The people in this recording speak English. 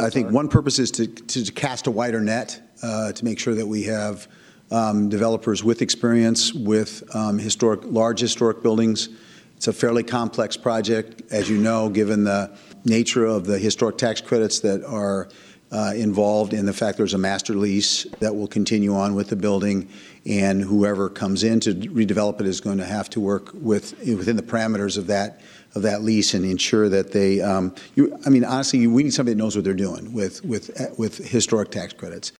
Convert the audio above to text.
I think one purpose is to cast a wider net, to make sure that we have developers with experience with large historic buildings. It's a fairly complex project, as you know, given the nature of the historic tax credits that are involved in the fact there's a master lease that will continue on with the building, and whoever comes in to redevelop it is going to have to work within the parameters of that lease and ensure that they. Honestly, we need somebody that knows what they're doing with historic tax credits.